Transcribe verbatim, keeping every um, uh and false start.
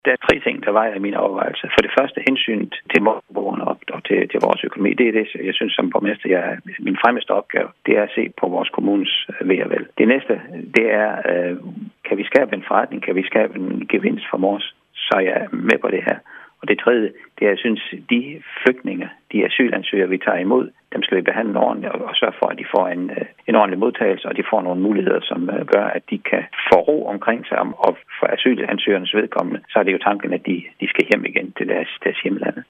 Der er tre ting, der vejer i mine overvejelser. For det første hensynet til borgerne og til, til vores økonomi. Det er det, jeg synes som borgmester, jeg, min fremmeste opgave, det er at se på vores kommunes ved og vel. Det næste, det er, øh, kan vi skabe en forretning, kan vi skabe en gevinst for vores, så er jeg med på det her. Og det tredje, det er, jeg synes, de flygtninge, de asylansøgere, vi tager imod, dem skal vi behandle ordentligt og sørge for, at de får en, en ordentlig modtagelse, og de får nogle muligheder, som gør, at de kan få ro omkring sig. Og for asylansøgernes vedkommende, så er det jo tanken, at de, de skal hjem igen til deres, deres hjemlande.